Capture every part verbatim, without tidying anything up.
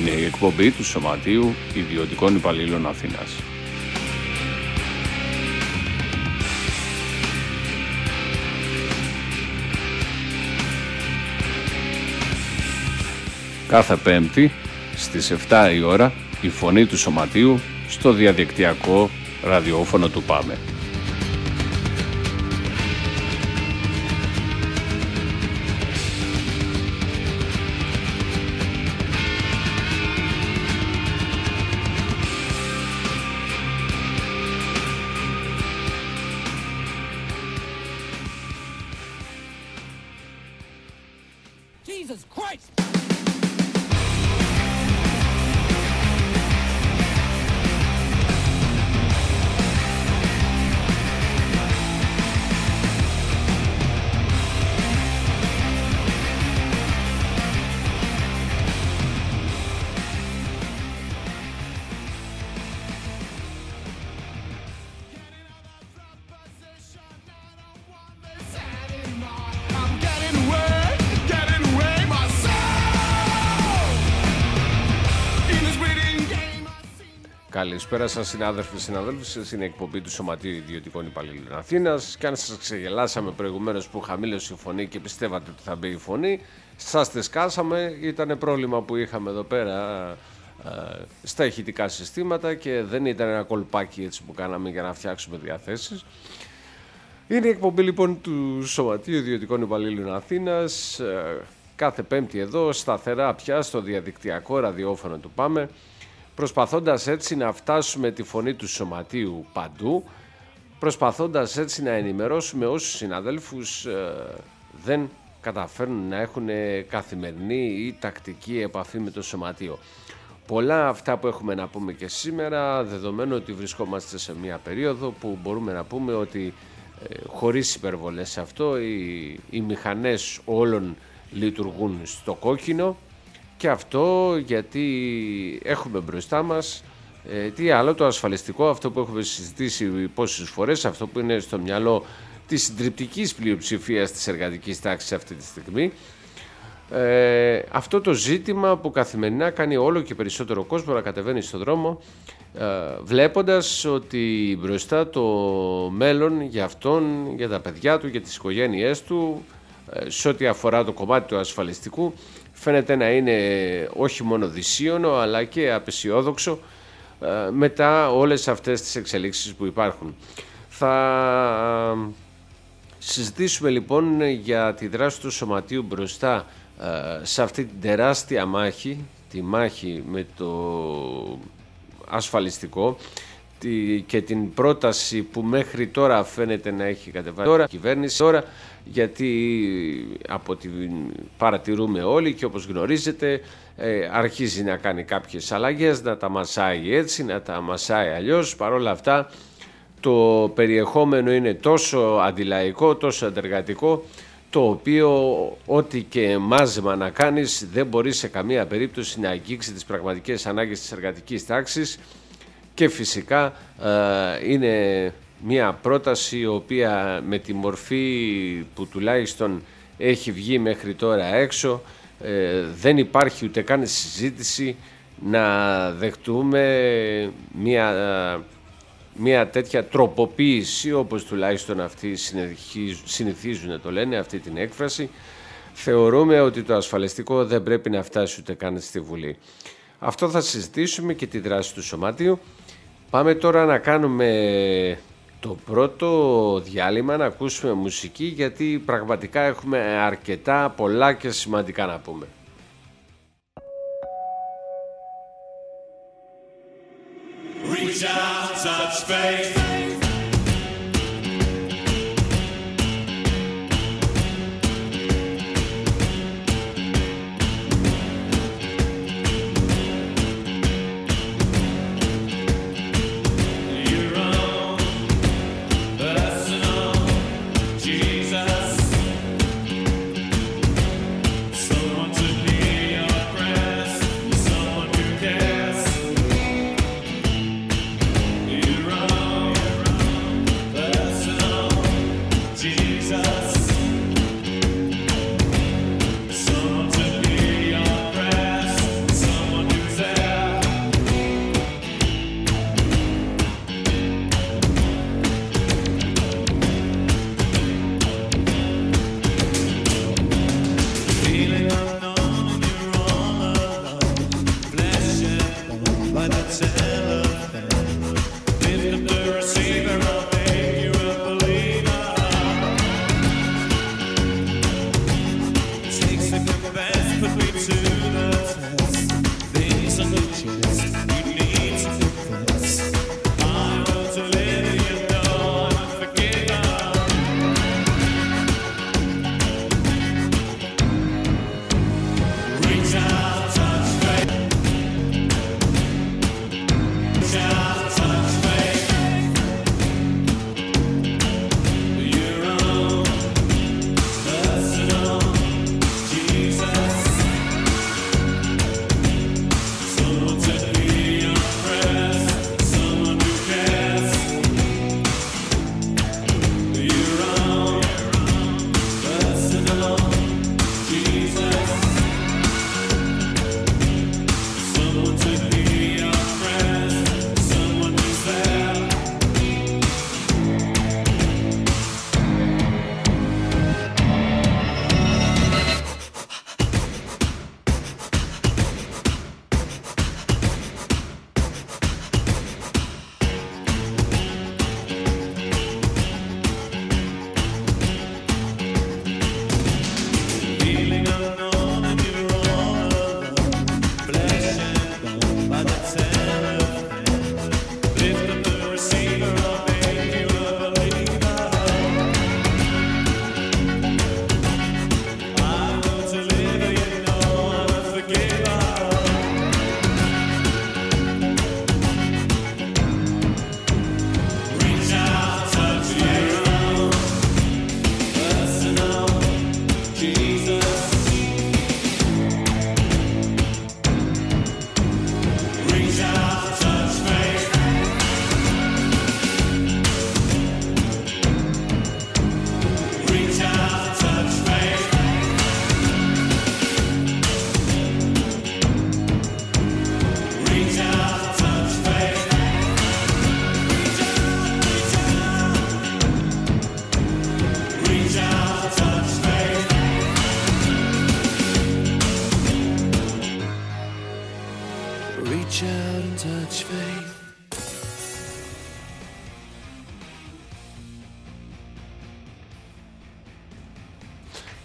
Είναι η εκπομπή του Σωματείου Ιδιωτικών Υπαλλήλων Αθήνας. Κάθε Πέμπτη στις επτά η ώρα η φωνή του Σωματείου στο διαδικτυακό ραδιόφωνο του ΠΑΜΕ. Καλησπέρα σας συνάδελφοι, συναδέλφοι. Είναι η εκπομπή του Σωματείου Ιδιωτικών Υπαλλήλων Αθήνας. Και αν σας ξεγελάσαμε προηγουμένως που χαμήλωσε η φωνή και πιστεύατε ότι θα μπει η φωνή, σας τη σκάσαμε. Ήταν πρόβλημα που είχαμε εδώ πέρα ε, στα ηχητικά συστήματα και δεν ήταν ένα κολπάκι έτσι που κάναμε για να φτιάξουμε διαθέσεις. Είναι η εκπομπή λοιπόν του Σωματείου Ιδιωτικών Υπαλλήλων Αθήνας. Ε, κάθε Πέμπτη εδώ, σταθερά πια στο διαδικτυακό ραδιόφωνο του ΠΑΜΕ, προσπαθώντας έτσι να φτάσουμε τη φωνή του Σωματείου παντού, προσπαθώντας έτσι να ενημερώσουμε όσους συναδέλφους ε, δεν καταφέρνουν να έχουν καθημερινή ή τακτική επαφή με το Σωματείο. Πολλά αυτά που έχουμε να πούμε και σήμερα, δεδομένου ότι βρισκόμαστε σε μια περίοδο που μπορούμε να πούμε ότι ε, χωρίς υπερβολές σε αυτό, οι, οι μηχανές όλων λειτουργούν στο κόκκινο. Και αυτό γιατί έχουμε μπροστά μας ε, τι άλλο, το ασφαλιστικό, αυτό που έχουμε συζητήσει πόσες φορές, αυτό που είναι στο μυαλό της συντριπτικής πλειοψηφίας της εργατικής τάξης αυτή τη στιγμή. Ε, αυτό το ζήτημα που καθημερινά κάνει όλο και περισσότερο κόσμο να κατεβαίνει στον δρόμο, ε, βλέποντας ότι μπροστά το μέλλον για αυτόν, για τα παιδιά του, για τις οικογένειές του, ε, σε ό,τι αφορά το κομμάτι του ασφαλιστικού, φαίνεται να είναι όχι μόνο δυσίωνο αλλά και απεσιόδοξο ε, μετά όλες αυτές τις εξελίξεις που υπάρχουν. Θα συζητήσουμε λοιπόν για τη δράση του Σωματείου μπροστά ε, σε αυτή την τεράστια μάχη, τη μάχη με το ασφαλιστικό τη, και την πρόταση που μέχρι τώρα φαίνεται να έχει κατεβάσει τώρα η κυβέρνηση, τώρα, γιατί από την παρατηρούμε όλοι και όπως γνωρίζετε ε, αρχίζει να κάνει κάποιες αλλαγές, να τα μασάει έτσι, να τα μασάει αλλιώς. Παρ' όλα αυτά το περιεχόμενο είναι τόσο αντιλαϊκό, τόσο αντεργατικό, το οποίο ό,τι και μάζεμα να κάνεις δεν μπορεί σε καμία περίπτωση να αγγίξει τις πραγματικές ανάγκες της εργατικής τάξης. Και φυσικά ε, είναι μια πρόταση η οποία με τη μορφή που τουλάχιστον έχει βγει μέχρι τώρα έξω ε, δεν υπάρχει ούτε καν συζήτηση να δεχτούμε μια, μια τέτοια τροποποίηση, όπως τουλάχιστον αυτοί συνηθίζουν να το λένε αυτή την έκφραση. Θεωρούμε ότι το ασφαλιστικό δεν πρέπει να φτάσει ούτε καν στη Βουλή. Αυτό θα συζητήσουμε και τη δράση του Σωματείου. Πάμε τώρα να κάνουμε το πρώτο διάλειμμα, να ακούσουμε μουσική, γιατί πραγματικά έχουμε αρκετά πολλά και σημαντικά να πούμε. Reach out, touch faith. You're wrong.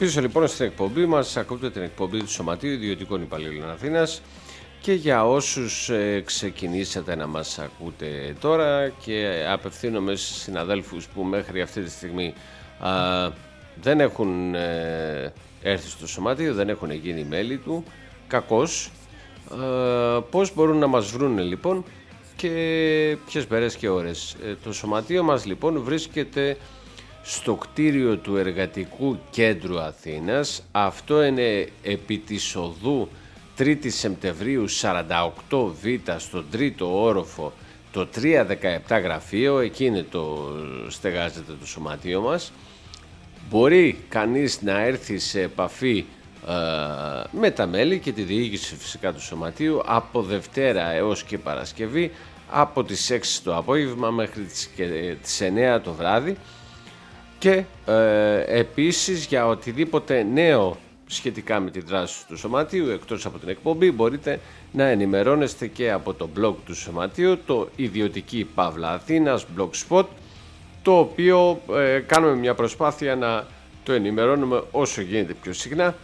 Πίσω λοιπόν στην εκπομπή μας, ακούτε την εκπομπή του Σωματείου Ιδιωτικών Υπαλλήλων Αθήνας, και για όσους ε, ξεκινήσατε να μας ακούτε τώρα, και απευθύνομαι σε συναδέλφους που μέχρι αυτή τη στιγμή α, δεν έχουν ε, έρθει στο Σωματείο, δεν έχουν γίνει μέλη του, κακώς, ε, πώς μπορούν να μας βρούνε λοιπόν και ποιες μέρες και ώρες. Ε, το Σωματείο μας λοιπόν βρίσκεται στο κτίριο του Εργατικού Κέντρου Αθήνας. Αυτό είναι επί της οδού τρίτη Σεπτεμβρίου σαράντα οκτώ Β, στον τρίτο όροφο, το τριακόσια δεκαεπτά γραφείο. Εκεί είναι το, στεγάζεται το σωματείο μας. Μπορεί κανείς να έρθει σε επαφή ε, με τα μέλη και τη διοίκηση φυσικά του σωματείου από Δευτέρα έως και Παρασκευή, από τις έξι το απόγευμα μέχρι τις, και, τις εννιά το βράδυ. Και ε, επίσης για οτιδήποτε νέο σχετικά με τη δράση του Σωματείου, εκτός από την εκπομπή, μπορείτε να ενημερώνεστε και από το blog του Σωματείου, το Ιδιωτική Παύλα Αθήνας Blogspot, το οποίο ε, κάνουμε μια προσπάθεια να το ενημερώνουμε όσο γίνεται πιο συχνά,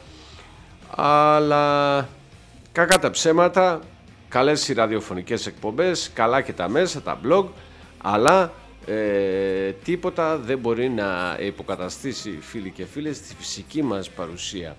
αλλά κακά τα ψέματα, καλές οι ραδιοφωνικές εκπομπές, καλά και τα μέσα, τα blog, αλλά Ε, τίποτα δεν μπορεί να υποκαταστήσει, φίλοι και φίλες, τη φυσική μας παρουσία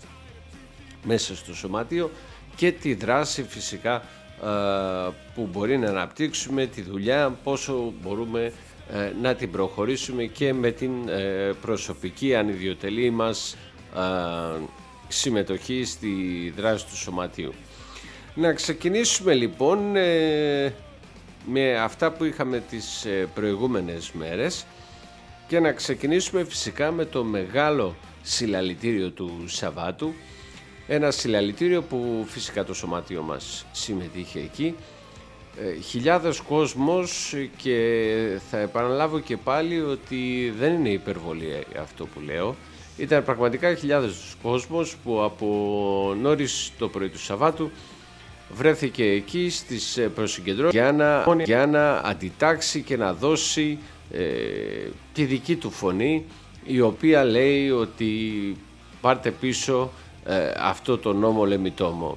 μέσα στο σωματείο και τη δράση φυσικά ε, που μπορεί να αναπτύξουμε, τη δουλειά, πόσο μπορούμε ε, να την προχωρήσουμε και με την ε, προσωπική ανιδιοτελή μας ε, συμμετοχή στη δράση του σωματείου. Να ξεκινήσουμε λοιπόν ε, με αυτά που είχαμε τις προηγούμενες μέρες και να ξεκινήσουμε φυσικά με το μεγάλο συλλαλητήριο του Σαββάτου, ένα συλλαλητήριο που φυσικά το σωματείο μας συμμετείχε εκεί, ε, χιλιάδες κόσμος, και θα επαναλάβω και πάλι ότι δεν είναι υπερβολή αυτό που λέω, ήταν πραγματικά χιλιάδες κόσμος που από νωρίς το πρωί του Σαββάτου βρέθηκε εκεί στις προσυγκεντρώσεις για να, για να αντιτάξει και να δώσει ε, τη δική του φωνή, η οποία λέει ότι πάρτε πίσω ε, αυτό το νόμο λεμιτόμο.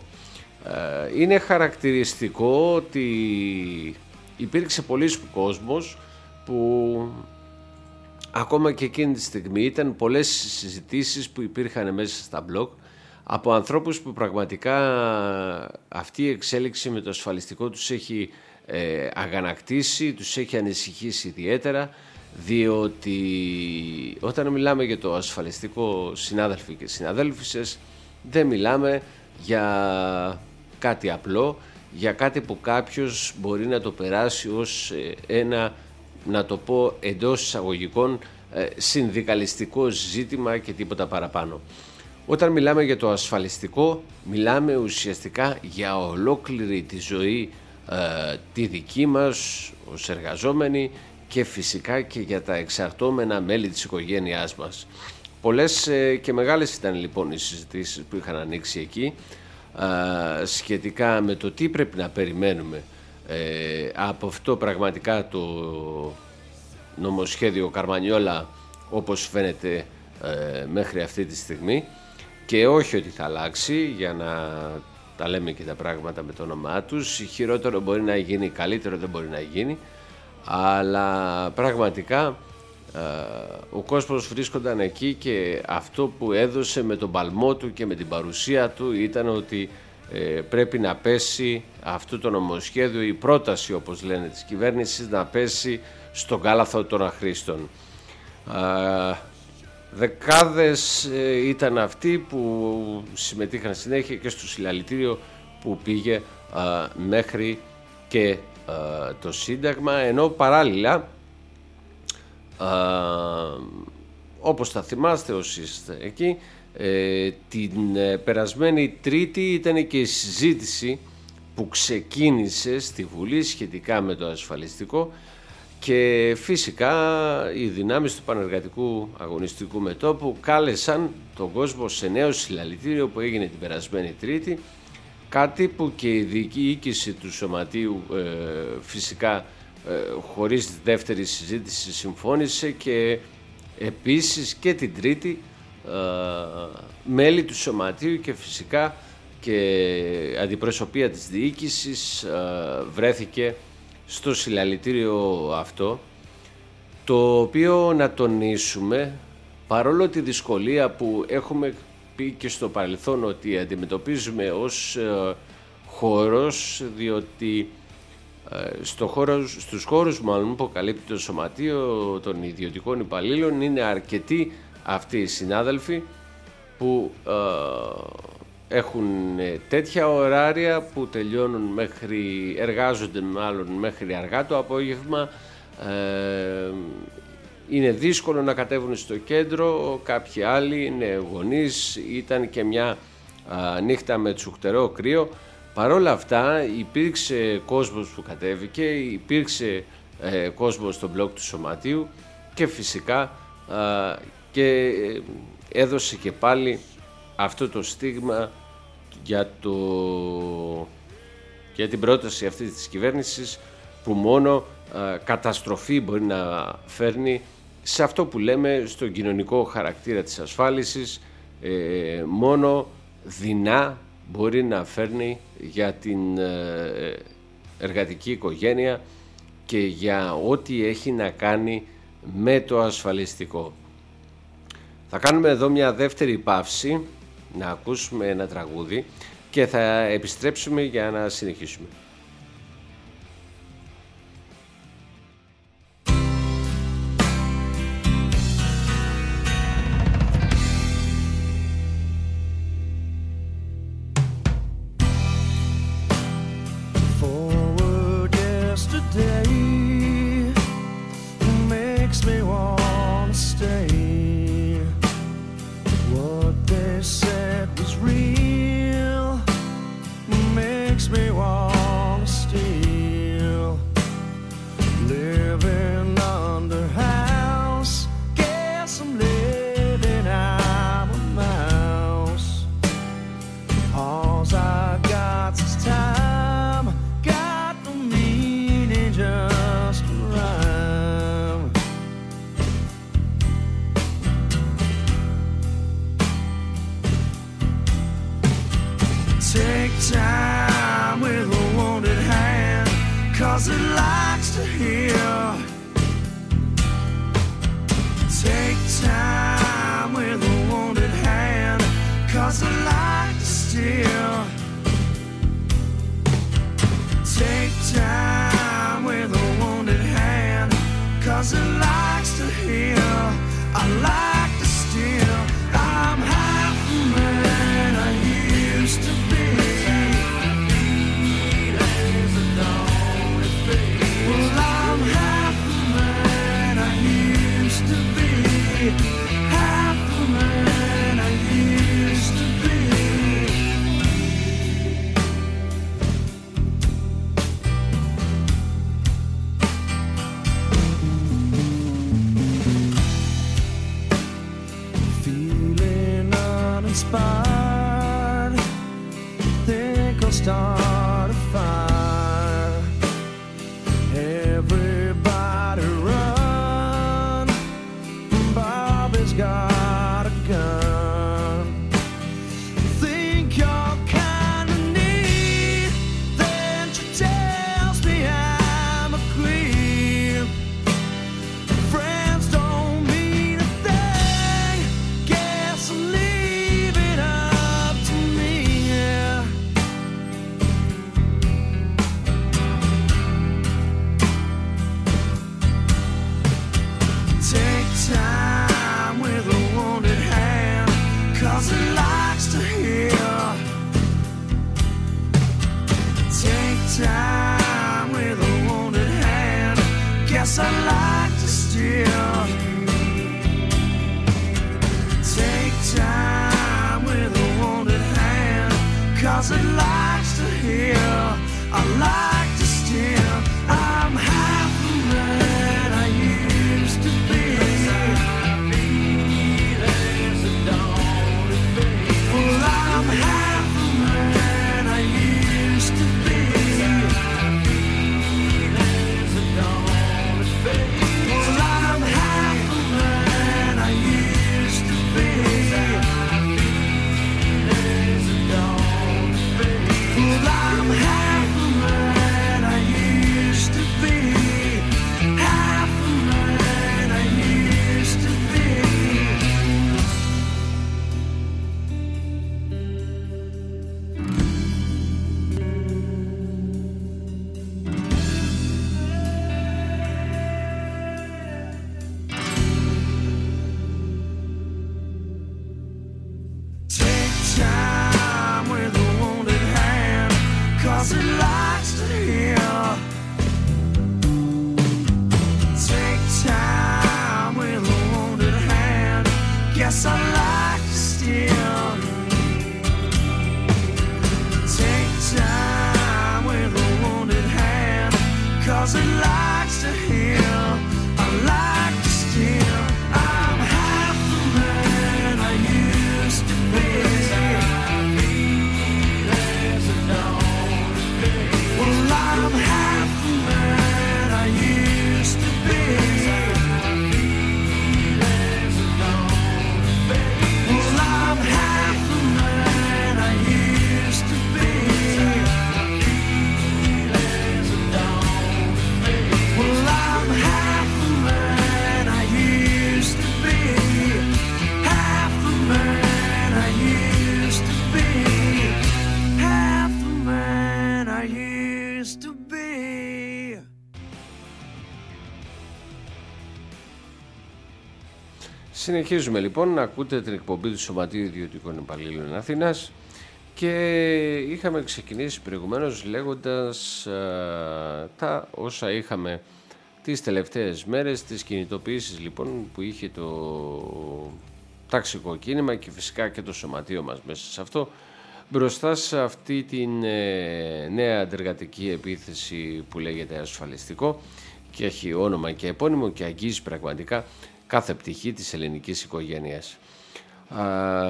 Ε, είναι χαρακτηριστικό ότι υπήρξε πολλής κόσμος που ακόμα και εκείνη τη στιγμή ήταν πολλές συζητήσεις που υπήρχαν μέσα στα blog από ανθρώπους που πραγματικά αυτή η εξέλιξη με το ασφαλιστικό τους έχει ε, αγανακτήσει, τους έχει ανησυχήσει ιδιαίτερα, διότι όταν μιλάμε για το ασφαλιστικό, συνάδελφοι και συναδέλφισες, δεν μιλάμε για κάτι απλό, για κάτι που κάποιος μπορεί να το περάσει ως ένα, να το πω εντός εισαγωγικών, ε, συνδικαλιστικό ζήτημα και τίποτα παραπάνω. Όταν μιλάμε για το ασφαλιστικό, μιλάμε ουσιαστικά για ολόκληρη τη ζωή, ε, τη δική μας ως εργαζόμενοι, και φυσικά και για τα εξαρτώμενα μέλη της οικογένειάς μας. Πολλές ε, και μεγάλες ήταν λοιπόν οι συζητήσεις που είχαν ανοίξει εκεί ε, σχετικά με το τι πρέπει να περιμένουμε ε, από αυτό πραγματικά το νομοσχέδιο Καρμανιόλα, όπως φαίνεται ε, μέχρι αυτή τη στιγμή. Και όχι ότι θα αλλάξει, για να τα λέμε και τα πράγματα με το όνομά τους. Χειρότερο μπορεί να γίνει, καλύτερο δεν μπορεί να γίνει, αλλά πραγματικά ε, ο κόσμος βρίσκονταν εκεί και αυτό που έδωσε με τον παλμό του και με την παρουσία του ήταν ότι ε, πρέπει να πέσει αυτό το νομοσχέδιο, η πρόταση όπως λένε της κυβέρνησης, να πέσει στον κάλαθο των αχρήστων. Ε, Δεκάδες ε, ήταν αυτοί που συμμετείχαν συνέχεια και στο συλλαλητήριο που πήγε α, μέχρι και α, το Σύνταγμα, ενώ παράλληλα α, όπως θα θυμάστε όσοι είστε εκεί, ε, την ε, περασμένη Τρίτη ήταν και η συζήτηση που ξεκίνησε στη Βουλή σχετικά με το ασφαλιστικό, και φυσικά οι δυνάμεις του Πανεργατικού Αγωνιστικού Μετώπου κάλεσαν τον κόσμο σε νέο συλλαλητήριο που έγινε την περασμένη Τρίτη, κάτι που και η διοίκηση του Σωματείου ε, φυσικά ε, χωρίς δεύτερη συζήτηση συμφώνησε, και επίσης και την Τρίτη μέλη του σωματείου και φυσικά και αντιπροσωπεία της διοίκησης βρέθηκε στο συλλαλητήριο αυτό, το οποίο, να τονίσουμε, παρόλο τη δυσκολία που έχουμε πει και στο παρελθόν ότι αντιμετωπίζουμε ως χώρος, διότι στο χώρο, στους χώρους μάλλον που καλύπτει το σωματείο των ιδιωτικών υπαλλήλων είναι αρκετοί αυτοί οι συνάδελφοι που ε, έχουν τέτοια ωράρια που τελειώνουν μέχρι, εργάζονται μάλλον μέχρι αργά το απόγευμα, ε, είναι δύσκολο να κατέβουν στο κέντρο, κάποιοι άλλοι είναι γονείς, ήταν και μια α, νύχτα με τσουχτερό κρύο. Παρόλα αυτά υπήρξε κόσμος που κατέβηκε, υπήρξε ε, κόσμος στο μπλοκ του σωματείου και φυσικά α, και έδωσε και πάλι αυτό το στίγμα για, το, για την πρόταση αυτή της κυβέρνησης που μόνο α, καταστροφή μπορεί να φέρνει σε αυτό που λέμε στον κοινωνικό χαρακτήρα της ασφάλισης, ε, μόνο δεινά μπορεί να φέρνει για την εργατική οικογένεια και για ό,τι έχει να κάνει με το ασφαλιστικό. Θα κάνουμε εδώ μια δεύτερη παύση, να ακούσουμε ένα τραγούδι και θα επιστρέψουμε για να συνεχίσουμε. Baby Συνεχίζουμε λοιπόν να ακούτε την εκπομπή του Σωματείου Ιδιωτικών Υπαλλήλων Αθήνας και είχαμε ξεκινήσει προηγουμένως λέγοντας α, τα όσα είχαμε τις τελευταίες μέρες, τις κινητοποιήσεις λοιπόν που είχε το ταξικό κίνημα και φυσικά και το σωματείο μας μέσα σε αυτό, μπροστά σε αυτή την ε, νέα αντεργατική επίθεση που λέγεται ασφαλιστικό και έχει όνομα και επώνυμο και αγγίζει πραγματικά κάθε πτυχή της ελληνικής οικογένειας. Α,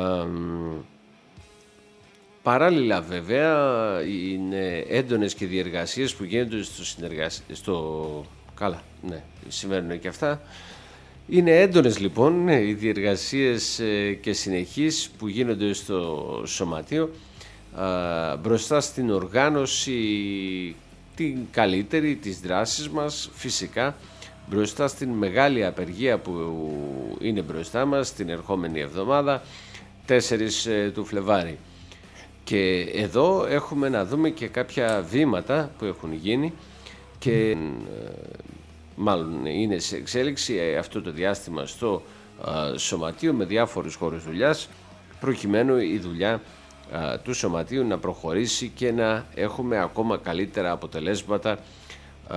παράλληλα βέβαια είναι έντονες και διεργασίες που γίνονται στο συνεργασ... στο... Καλά, ναι, συμβαίνουν και αυτά. Είναι έντονες λοιπόν οι διεργασίες και συνεχείς που γίνονται στο σωματείο α, μπροστά στην οργάνωση την καλύτερη της δράσης μας, φυσικά μπροστά στην μεγάλη απεργία που είναι μπροστά μας την ερχόμενη εβδομάδα τέσσερις του Φλεβάρι. Και εδώ έχουμε να δούμε και κάποια βήματα που έχουν γίνει και μάλλον είναι σε εξέλιξη αυτό το διάστημα στο α, σωματείο με διάφορους χώρους δουλειάς, προκειμένου η δουλειά α, του σωματείου να προχωρήσει και να έχουμε ακόμα καλύτερα αποτελέσματα α,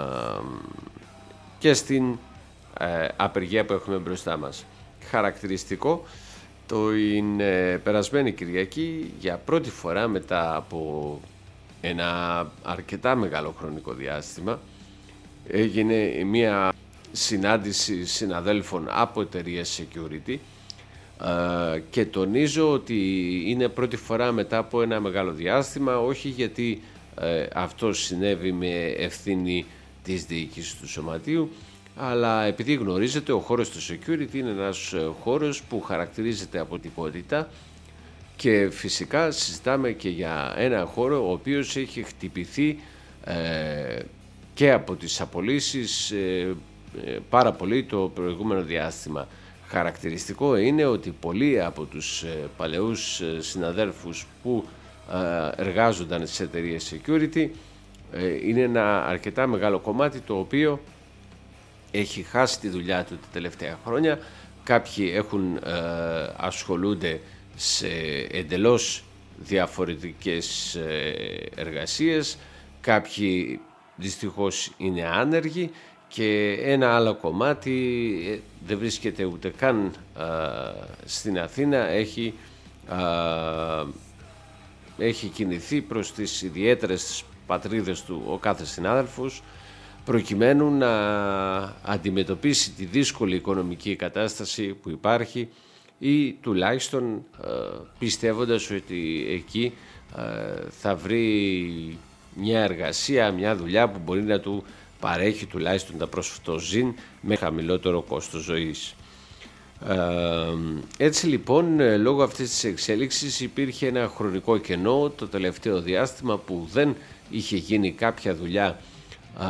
και στην α, απεργία που έχουμε μπροστά μας. Χαρακτηριστικό το είναι περασμένη Κυριακή, για πρώτη φορά μετά από ένα αρκετά μεγάλο χρονικό διάστημα, έγινε μια συνάντηση συναδέλφων από εταιρείες security και τονίζω ότι είναι πρώτη φορά μετά από ένα μεγάλο διάστημα, όχι γιατί αυτό συνέβη με ευθύνη της διοίκησης του σωματείου, αλλά επειδή γνωρίζετε ο χώρος του security είναι ένας χώρος που χαρακτηρίζεται από τυπότητα και φυσικά συζητάμε και για ένα χώρο ο οποίος έχει χτυπηθεί ε, και από τις απολύσεις ε, ε, πάρα πολύ το προηγούμενο διάστημα. Χαρακτηριστικό είναι ότι πολλοί από τους ε, παλαιούς ε, συναδέλφους που ε, εργάζονταν στις εταιρείες security ε, είναι ένα αρκετά μεγάλο κομμάτι το οποίο έχει χάσει τη δουλειά του τα τελευταία χρόνια. Κάποιοι έχουν, ε, ασχολούνται σε εντελώς διαφορετικές ε, εργασίες, κάποιοι δυστυχώς είναι άνεργοι και ένα άλλο κομμάτι ε, δεν βρίσκεται ούτε καν ε, στην Αθήνα, έχει, ε, έχει κινηθεί προς τις ιδιαίτερες πατρίδες του ο κάθε συνάδελφος, προκειμένου να αντιμετωπίσει τη δύσκολη οικονομική κατάσταση που υπάρχει ή τουλάχιστον ε, πιστεύοντας ότι εκεί ε, θα βρει μια εργασία, μια δουλειά που μπορεί να του παρέχει τουλάχιστον τα προσφτοζήν με χαμηλότερο κόστος ζωής. Ε, έτσι λοιπόν, λόγω αυτής της εξέλιξης υπήρχε ένα χρονικό κενό το τελευταίο διάστημα που δεν είχε γίνει κάποια δουλειά, Α,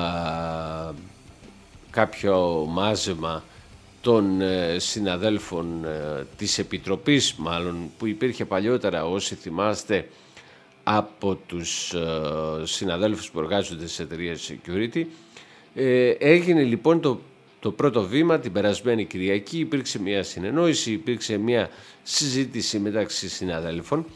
κάποιο μάζεμα των ε, συναδέλφων ε, της Επιτροπής μάλλον που υπήρχε παλιότερα, όσοι θυμάστε, από τους ε, συναδέλφους που εργάζονται σε εταιρείες security. Ε, έγινε λοιπόν το, το πρώτο βήμα την περασμένη Κυριακή, υπήρξε μια συνεννόηση, υπήρξε μια συζήτηση μεταξύ συναδέλφων.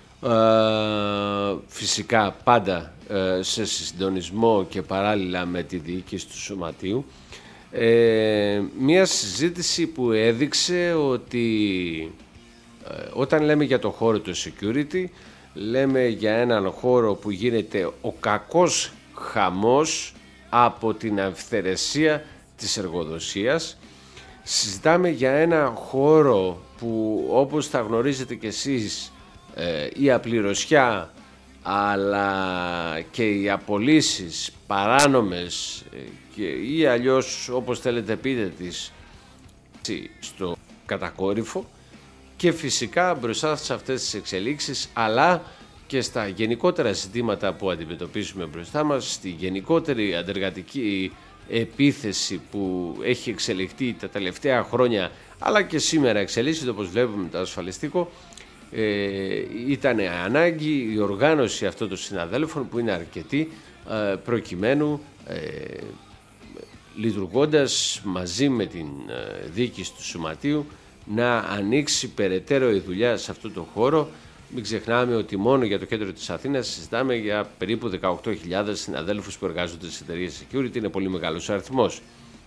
Uh, φυσικά πάντα uh, σε συντονισμό και παράλληλα με τη διοίκηση του σωματείου, uh, μια συζήτηση που έδειξε ότι uh, όταν λέμε για το χώρο του security, λέμε για έναν χώρο που γίνεται ο κακός χαμός από την αυθαιρεσία της εργοδοσίας. Συζητάμε για ένα χώρο που, όπως θα γνωρίζετε κι εσείς, η απληρωσιά αλλά και οι απολύσεις παράνομες και, ή αλλιώς όπως θέλετε πείτε τις στο κατακόρυφο, και φυσικά μπροστά σε αυτές τις εξελίξεις αλλά και στα γενικότερα ζητήματα που αντιμετωπίζουμε μπροστά μας, στη γενικότερη αντεργατική επίθεση που έχει εξελιχθεί τα τελευταία χρόνια αλλά και σήμερα εξελίσσεται, όπως βλέπουμε το ασφαλιστικό, Ε, ήταν ανάγκη η οργάνωση αυτών των συναδέλφων που είναι αρκετοί, ε, προκειμένου ε, λειτουργώντας μαζί με την διοίκηση του Σωματείου να ανοίξει περαιτέρω η δουλειά σε αυτό το χώρο. Μην ξεχνάμε ότι μόνο για το κέντρο της Αθήνας συζητάμε για περίπου δεκαοκτώ χιλιάδες συναδέλφους που εργάζονται στις εταιρείες security, είναι πολύ μεγάλος αριθμός.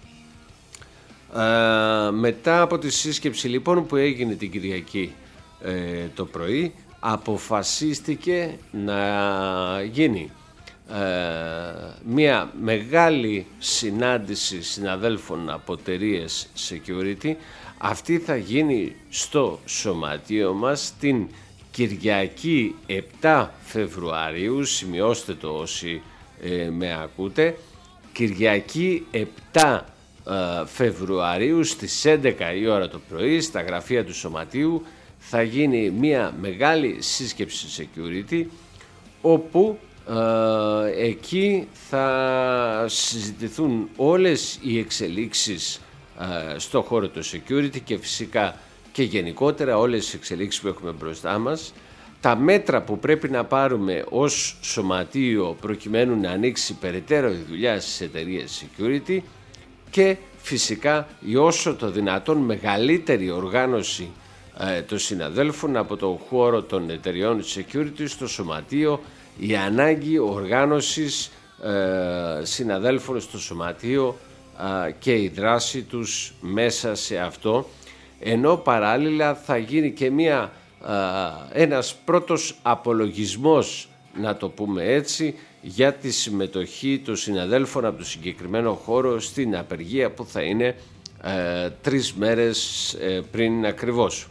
Ε, μετά από τη σύσκεψη λοιπόν που έγινε την Κυριακή ε, το πρωί, αποφασίστηκε να γίνει ε, μια μεγάλη συνάντηση συναδέλφων από εταιρείες security. Αυτή θα γίνει στο σωματείο μας την Κυριακή επτά Φεβρουαρίου, σημειώστε το όσοι ε, με ακούτε, Κυριακή επτά ε, Φεβρουαρίου στις έντεκα η ώρα το πρωί στα γραφεία του Σωματείου θα γίνει μια μεγάλη σύσκεψη security, όπου ε, εκεί θα συζητηθούν όλες οι εξελίξεις ε, στο χώρο του security και φυσικά και γενικότερα όλες τις εξελίξεις που έχουμε μπροστά μας, τα μέτρα που πρέπει να πάρουμε ως σωματείο προκειμένου να ανοίξει περαιτέρω η δουλειά στις εταιρείες security και φυσικά η όσο το δυνατόν μεγαλύτερη οργάνωση ε, των συναδέλφων από το χώρο των εταιρεών security στο σωματείο, η ανάγκη οργάνωσης ε, συναδέλφων στο σωματείο ε, και η δράση τους μέσα σε αυτό, ενώ παράλληλα θα γίνει και μια, α, ένας πρώτος απολογισμός, να το πούμε έτσι, για τη συμμετοχή των συναδέλφων από το συγκεκριμένο χώρο στην απεργία που θα είναι ε, τρεις μέρες ε, πριν ακριβώς.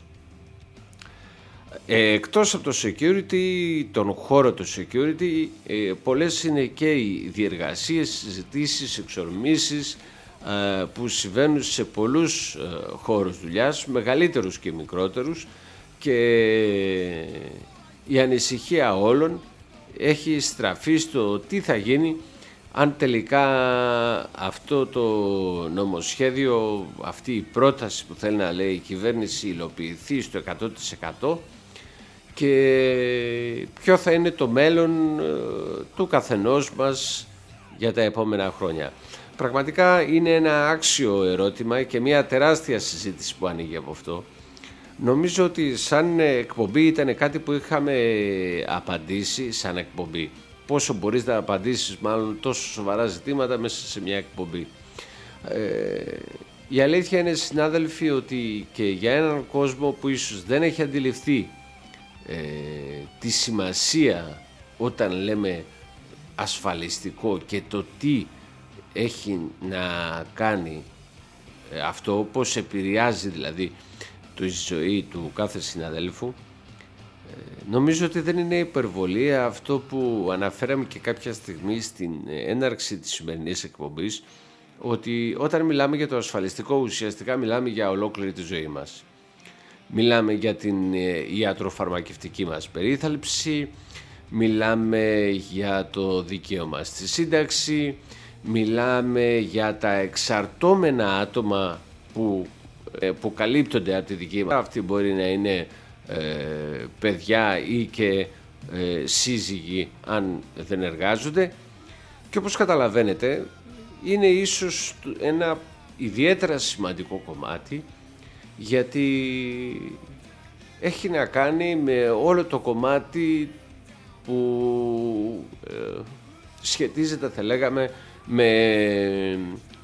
Ε, εκτός από το security, τον χώρο του security, ε, πολλές είναι και οι διεργασίες, συζητήσεις, εξορμήσεις, που συμβαίνουν σε πολλούς χώρους δουλειάς, μεγαλύτερους και μικρότερους, και η ανησυχία όλων έχει στραφεί στο τι θα γίνει αν τελικά αυτό το νομοσχέδιο, αυτή η πρόταση που θέλει να λέει η κυβέρνηση υλοποιηθεί στο εκατό τοις εκατό και ποιο θα είναι το μέλλον του καθενός μας για τα επόμενα χρόνια. Πραγματικά είναι ένα άξιο ερώτημα και μια τεράστια συζήτηση που ανοίγει από αυτό. Νομίζω ότι σαν εκπομπή ήταν κάτι που είχαμε απαντήσει σαν εκπομπή. Πόσο μπορείς να απαντήσεις μάλλον τόσο σοβαρά ζητήματα μέσα σε μια εκπομπή. Ε, η αλήθεια είναι, συνάδελφοι, ότι και για έναν κόσμο που ίσως δεν έχει αντιληφθεί ε, τη σημασία όταν λέμε ασφαλιστικό και το τι έχει να κάνει αυτό, πώς επηρεάζει δηλαδή τη ζωή του κάθε συναδέλφου, νομίζω ότι δεν είναι υπερβολή αυτό που αναφέραμε και κάποια στιγμή στην έναρξη της σημερινής εκπομπής, ότι όταν μιλάμε για το ασφαλιστικό ουσιαστικά μιλάμε για ολόκληρη τη ζωή μας. Μιλάμε για την ιατροφαρμακευτική μας περίθαλψη, μιλάμε για το δικαίωμα στη σύνταξη, μιλάμε για τα εξαρτώμενα άτομα που, που καλύπτονται από τη δική μας. Αυτή μπορεί να είναι ε, παιδιά ή και ε, σύζυγοι αν δεν εργάζονται, και όπως καταλαβαίνετε είναι ίσως ένα ιδιαίτερα σημαντικό κομμάτι, γιατί έχει να κάνει με όλο το κομμάτι που ε, σχετίζεται, θα λέγαμε, με,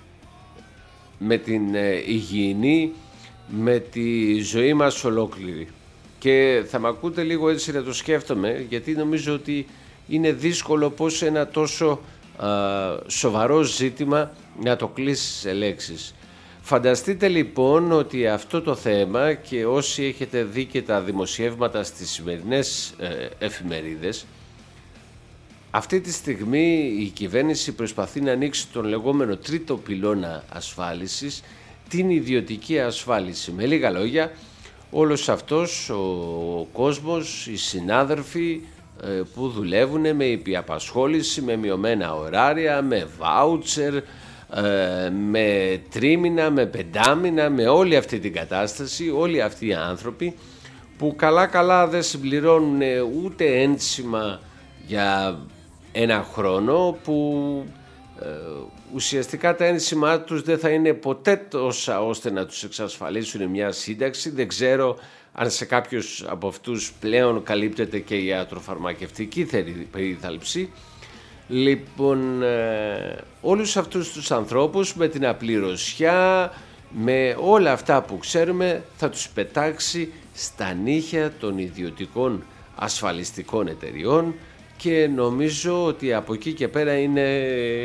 με την ε, υγιεινή, με τη ζωή μας ολόκληρη. Και θα με ακούτε λίγο έτσι να το σκέφτομαι, γιατί νομίζω ότι είναι δύσκολο πως ένα τόσο α, σοβαρό ζήτημα να το κλείσει σε λέξεις. Φανταστείτε λοιπόν ότι αυτό το θέμα, και όσοι έχετε δει και τα δημοσιεύματα στις σημερινές ε, εφημερίδες, αυτή τη στιγμή η κυβέρνηση προσπαθεί να ανοίξει τον λεγόμενο τρίτο πυλώνα ασφάλισης, την ιδιωτική ασφάλιση. Με λίγα λόγια, όλος αυτός ο κόσμος, οι συνάδελφοι που δουλεύουν με υπηαπασχόληση, με μειωμένα ωράρια, με βάουτσερ, με τρίμηνα, με πεντάμηνα, με όλη αυτή την κατάσταση, όλοι αυτοί οι άνθρωποι που καλά καλά δεν συμπληρώνουν ούτε ένσημα για ένα χρόνο, που ε, ουσιαστικά τα ένσημά τους δεν θα είναι ποτέ τόσα ώστε να τους εξασφαλίσουν μια σύνταξη. Δεν ξέρω αν σε κάποιους από αυτούς πλέον καλύπτεται και η ιατροφαρμακευτική περίθαλψη. Λοιπόν, ε, όλους αυτούς τους ανθρώπους με την απληρωσιά, με όλα αυτά που ξέρουμε, θα τους πετάξει στα νύχια των ιδιωτικών ασφαλιστικών εταιριών και νομίζω ότι από εκεί και πέρα είναι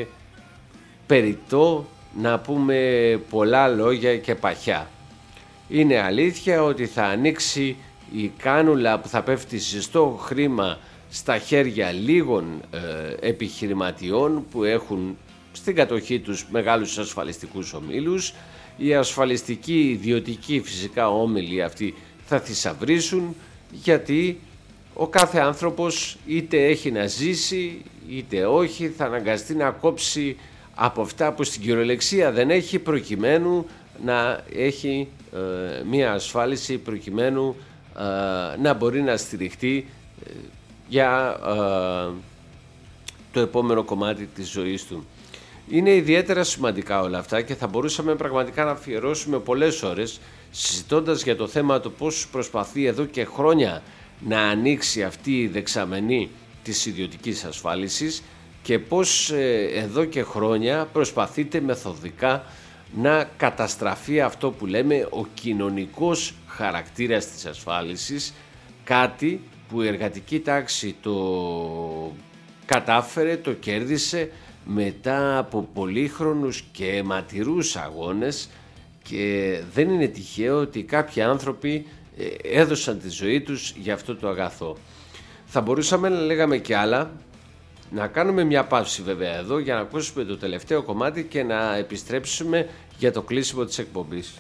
περιττό να πούμε πολλά λόγια και παχιά. Είναι αλήθεια ότι θα ανοίξει η κάνουλα που θα πέφτει ζεστό χρήμα στα χέρια λίγων ε, επιχειρηματιών που έχουν στην κατοχή τους μεγάλους ασφαλιστικούς ομίλους. Οι ασφαλιστικοί ιδιωτικοί φυσικά όμιλοι αυτοί θα θησαυρίσουν, γιατί ο κάθε άνθρωπος είτε έχει να ζήσει είτε όχι θα αναγκαστεί να κόψει από αυτά που στην κυριολεξία δεν έχει, προκειμένου να έχει ε, μία ασφάλιση, προκειμένου ε, να μπορεί να στηριχτεί ε, για ε, το επόμενο κομμάτι της ζωής του. Είναι ιδιαίτερα σημαντικά όλα αυτά και θα μπορούσαμε πραγματικά να αφιερώσουμε πολλές ώρες συζητώντας για το θέμα το πώς προσπαθεί εδώ και χρόνια να ανοίξει αυτή η δεξαμενή της ιδιωτικής ασφάλισης και πώς ε, εδώ και χρόνια προσπαθείται μεθοδικά να καταστραφεί αυτό που λέμε ο κοινωνικός χαρακτήρας της ασφάλισης, κάτι που η εργατική τάξη το κατάφερε, το κέρδισε μετά από πολύχρονους και αιματηρούς αγώνες, και δεν είναι τυχαίο ότι κάποιοι άνθρωποι έδωσαν τη ζωή τους για αυτό το αγαθό. Θα μπορούσαμε να λέγαμε και άλλα, να κάνουμε μια παύση βέβαια εδώ για να ακούσουμε το τελευταίο κομμάτι και να επιστρέψουμε για το κλείσιμο της εκπομπής.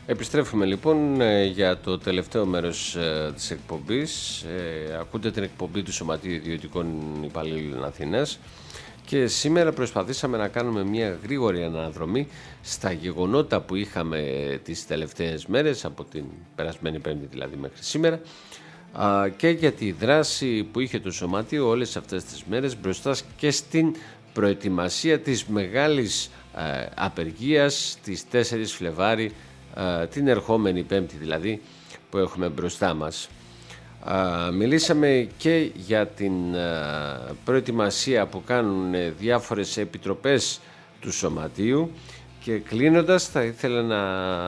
Επιστρέφουμε λοιπόν ε, για το τελευταίο μέρος ε, της εκπομπής. Ε, ακούτε την εκπομπή του Σωματείου Ιδιωτικών Υπαλλήλων Αθήνας και σήμερα προσπαθήσαμε να κάνουμε μια γρήγορη αναδρομή στα γεγονότα που είχαμε τις τελευταίες μέρες, από την περασμένη Πέμπτη δηλαδή μέχρι σήμερα, α, και για τη δράση που είχε το Σωματείο όλες αυτές τις μέρες μπροστά και στην προετοιμασία της μεγάλης ε, απεργίας της τέσσερις Φλεβάρι, την ερχόμενη Πέμπτη δηλαδή που έχουμε μπροστά μας. Μιλήσαμε και για την προετοιμασία που κάνουν διάφορες επιτροπές του Σωματείου και κλείνοντας θα ήθελα να,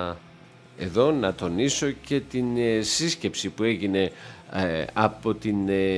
εδώ να τονίσω και την σύσκεψη που έγινε από την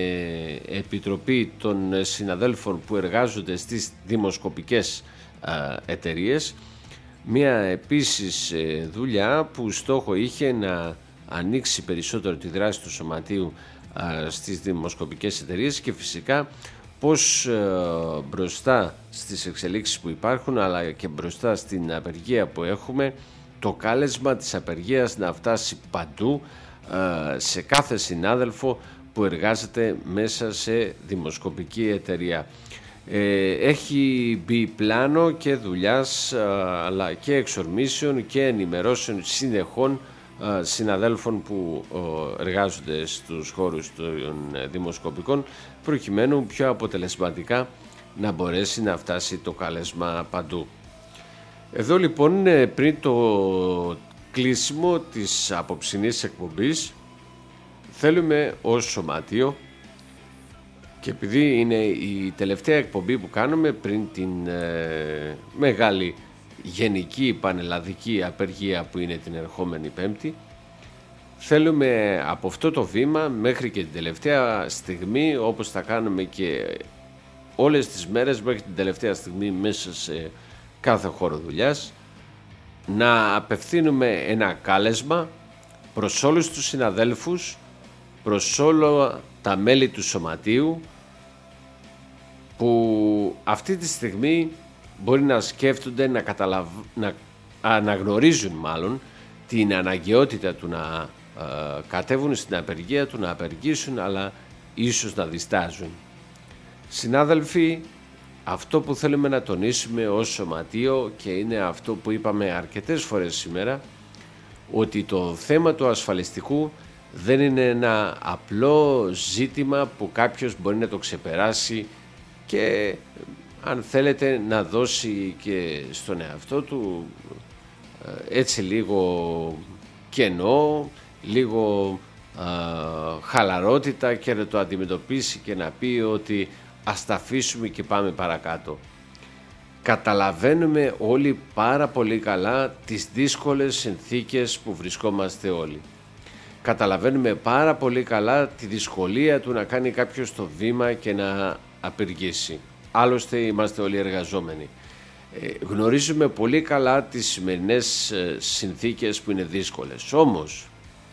Επιτροπή των συναδέλφων που εργάζονται στις δημοσκοπικές εταιρείες. Μια επίσης δουλειά που στόχο είχε να ανοίξει περισσότερο τη δράση του Σωματείου α, στις δημοσκοπικές εταιρείες και φυσικά πως α, μπροστά στις εξελίξεις που υπάρχουν αλλά και μπροστά στην απεργία που έχουμε, το κάλεσμα της απεργίας να φτάσει παντού α, σε κάθε συνάδελφο που εργάζεται μέσα σε δημοσκοπική εταιρεία. Έχει μπει πλάνο και δουλειάς αλλά και εξορμήσεων και ενημερώσεων συνεχών συναδέλφων που εργάζονται στους χώρους των δημοσκοπικών προκειμένου πιο αποτελεσματικά να μπορέσει να φτάσει το κάλεσμα παντού. Εδώ λοιπόν πριν το κλείσιμο της απόψινής εκπομπής θέλουμε ως Σωματείο, και επειδή είναι η τελευταία εκπομπή που κάνουμε πριν την ε, μεγάλη γενική πανελλαδική απεργία που είναι την ερχόμενη Πέμπτη, θέλουμε από αυτό το βήμα μέχρι και την τελευταία στιγμή, όπως θα κάνουμε και όλες τις μέρες μέχρι την τελευταία στιγμή μέσα σε κάθε χώρο δουλειάς, να απευθύνουμε ένα κάλεσμα προς όλους τους συναδέλφους, προς όλα τα μέλη του Σωματείου που αυτή τη στιγμή μπορεί να σκέφτονται, να, καταλαβ... να αναγνωρίζουν μάλλον την αναγκαιότητα του να ε, κατέβουν στην απεργία, του να απεργήσουν, αλλά ίσως να διστάζουν. Συνάδελφοι, αυτό που θέλουμε να τονίσουμε ως Σωματείο, και είναι αυτό που είπαμε αρκετές φορές σήμερα, ότι το θέμα του ασφαλιστικού δεν είναι ένα απλό ζήτημα που κάποιος μπορεί να το ξεπεράσει και αν θέλετε να δώσει και στον εαυτό του έτσι λίγο κενό, λίγο α, χαλαρότητα και να το αντιμετωπίσει και να πει ότι ας τα αφήσουμε και πάμε παρακάτω. Καταλαβαίνουμε όλοι πάρα πολύ καλά τις δύσκολες συνθήκες που βρισκόμαστε όλοι. Καταλαβαίνουμε πάρα πολύ καλά τη δυσκολία του να κάνει κάποιος το βήμα και να απεργήσει. Άλλωστε είμαστε όλοι εργαζόμενοι. Ε, γνωρίζουμε πολύ καλά τις σημερινές ε, συνθήκες που είναι δύσκολες. Όμως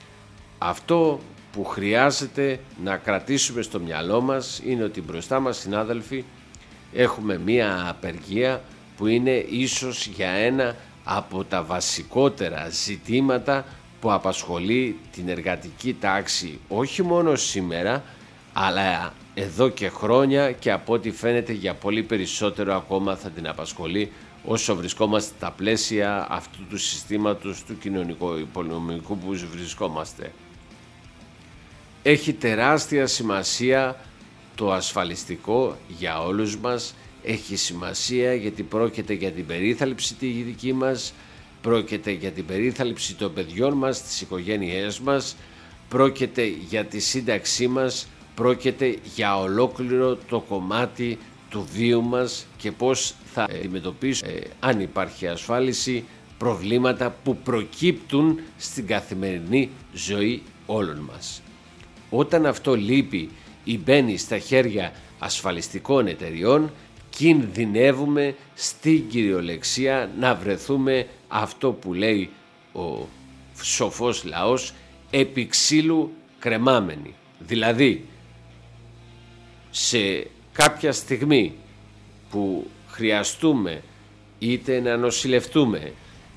αυτό που χρειάζεται να κρατήσουμε στο μυαλό μας είναι ότι μπροστά μας, συνάδελφοι, έχουμε μία απεργία που είναι ίσως για ένα από τα βασικότερα ζητήματα που απασχολεί την εργατική τάξη όχι μόνο σήμερα, αλλά εδώ και χρόνια, και από ό,τι φαίνεται για πολύ περισσότερο ακόμα θα την απασχολεί όσο βρισκόμαστε στα πλαίσια αυτού του συστήματος του κοινωνικο-οικονομικού που βρισκόμαστε. Έχει τεράστια σημασία το ασφαλιστικό για όλους μας, έχει σημασία γιατί πρόκειται για την περίθαλψη τη δική μας, πρόκειται για την περίθαλψη των παιδιών μας, της οικογένειές μας, πρόκειται για τη σύνταξή μας, πρόκειται για ολόκληρο το κομμάτι του βίου μας και πώς θα αντιμετωπίσουμε, ε, αν υπάρχει ασφάλιση, προβλήματα που προκύπτουν στην καθημερινή ζωή όλων μας. Όταν αυτό λείπει ή μπαίνει στα χέρια ασφαλιστικών εταιριών, κινδυνεύουμε στην κυριολεξία να βρεθούμε αυτό που λέει ο σοφός λαός, επί ξύλου κρεμάμενοι. Δηλαδή, σε κάποια στιγμή που χρειαστούμε είτε να νοσηλευτούμε,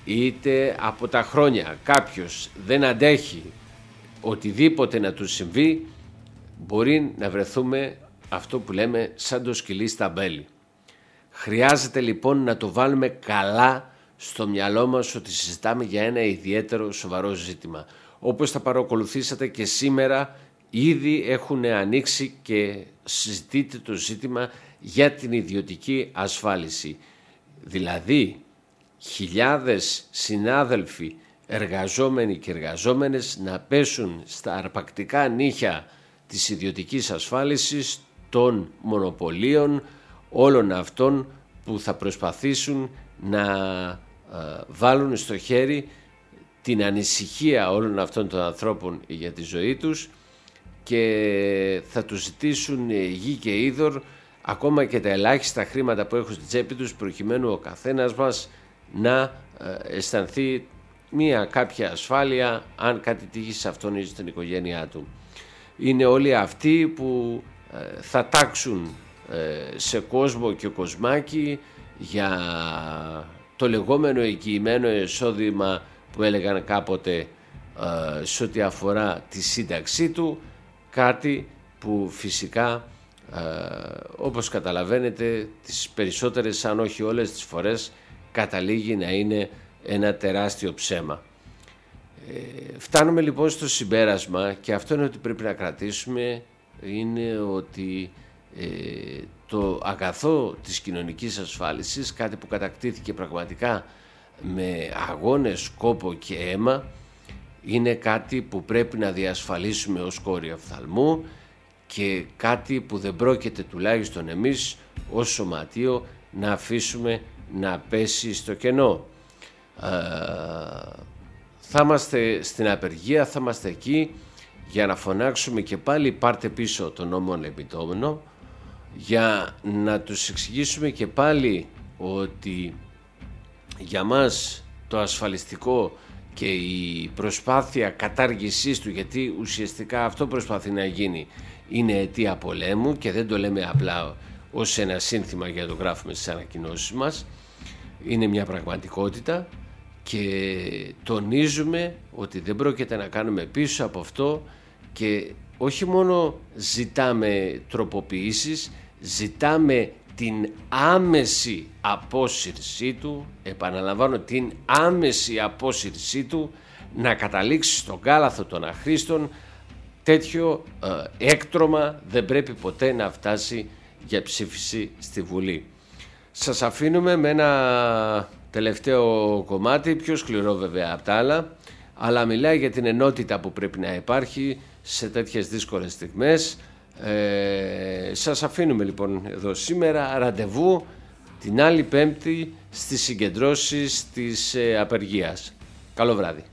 είτε από τα χρόνια κάποιος δεν αντέχει οτιδήποτε να του συμβεί, μπορεί να βρεθούμε αυτό που λέμε σαν το σκυλί στα μπέλη. Χρειάζεται λοιπόν να το βάλουμε καλά στο μυαλό μας ότι συζητάμε για ένα ιδιαίτερο σοβαρό ζήτημα. Όπως θα παρακολουθήσατε και σήμερα, ήδη έχουν ανοίξει και συζητείται το ζήτημα για την ιδιωτική ασφάλιση. Δηλαδή, χιλιάδες συνάδελφοι, εργαζόμενοι και εργαζόμενες να πέσουν στα αρπακτικά νύχια της ιδιωτικής ασφάλισης, των μονοπωλίων, όλων αυτών που θα προσπαθήσουν να ε, βάλουν στο χέρι την ανησυχία όλων αυτών των ανθρώπων για τη ζωή τους και θα τους ζητήσουν γη και είδωρ, ακόμα και τα ελάχιστα χρήματα που έχουν στη τσέπη τους, προκειμένου ο καθένας μας να αισθανθεί μία κάποια ασφάλεια αν κάτι τύχει σε αυτόν ή στην οικογένειά του. Είναι όλοι αυτοί που θα τάξουν σε κόσμο και κοσμάκι για το λεγόμενο εγγυημένο εισόδημα που έλεγαν κάποτε σε ό,τι αφορά τη σύνταξή του, κάτι που φυσικά όπως καταλαβαίνετε τις περισσότερες αν όχι όλες τις φορές καταλήγει να είναι ένα τεράστιο ψέμα. Ε, φτάνουμε λοιπόν στο συμπέρασμα, και αυτό είναι ότι πρέπει να κρατήσουμε, είναι ότι ε, το αγαθό της κοινωνικής ασφάλισης, κάτι που κατακτήθηκε πραγματικά με αγώνες, κόπο και αίμα, είναι κάτι που πρέπει να διασφαλίσουμε ως κόρη οφθαλμού και κάτι που δεν πρόκειται τουλάχιστον εμείς ως σωματείο να αφήσουμε να πέσει στο κενό. Ε, θα είμαστε στην απεργία, θα είμαστε εκεί για να φωνάξουμε και πάλι πάρτε πίσω τον νόμο Λεπιτόμενο, για να τους εξηγήσουμε και πάλι ότι για μας το ασφαλιστικό και η προσπάθεια κατάργησής του, γιατί ουσιαστικά αυτό προσπαθεί να γίνει, είναι αιτία πολέμου και δεν το λέμε απλά ως ένα σύνθημα για να το γράφουμε στις ανακοινώσεις μας, είναι μια πραγματικότητα και τονίζουμε ότι δεν πρόκειται να κάνουμε πίσω από αυτό και όχι μόνο ζητάμε τροποποιήσεις, ζητάμε την άμεση απόσυρσή του, επαναλαμβάνω την άμεση απόσυρσή του, να καταλήξει στον κάλαθο των αχρήστων. Τέτοιο ε, έκτρωμα δεν πρέπει ποτέ να φτάσει για ψήφιση στη Βουλή. Σας αφήνουμε με ένα τελευταίο κομμάτι, πιο σκληρό βέβαια από τα άλλα, αλλά μιλάει για την ενότητα που πρέπει να υπάρχει σε τέτοιες δύσκολες στιγμές. Ε, σας αφήνουμε λοιπόν εδώ σήμερα, ραντεβού την άλλη Πέμπτη στις συγκεντρώσεις της ε, απεργίας. Καλό βράδυ.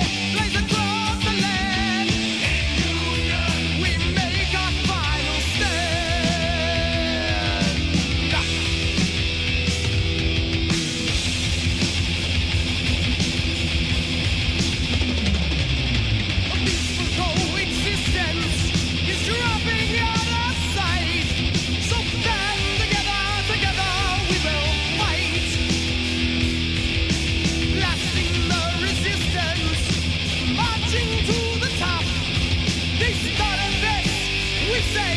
Stand.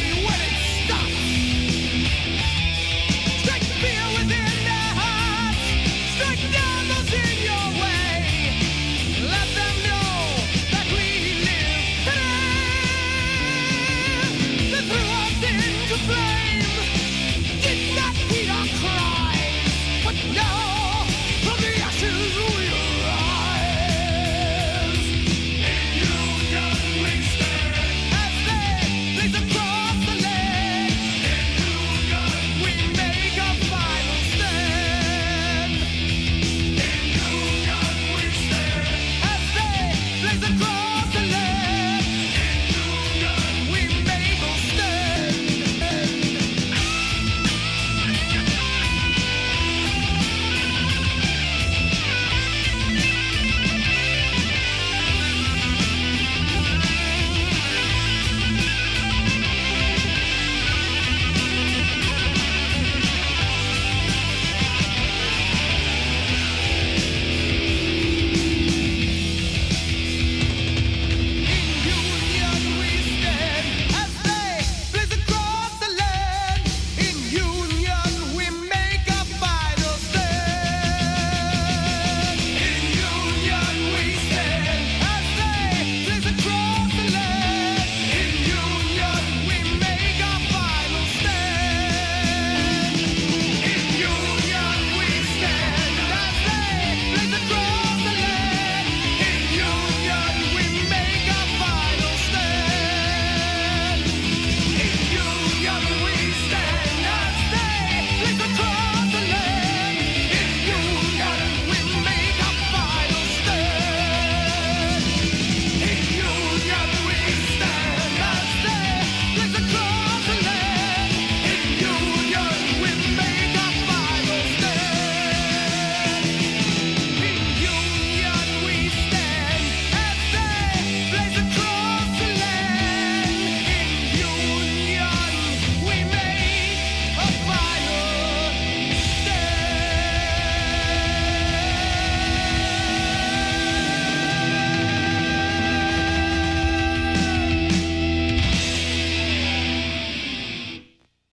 we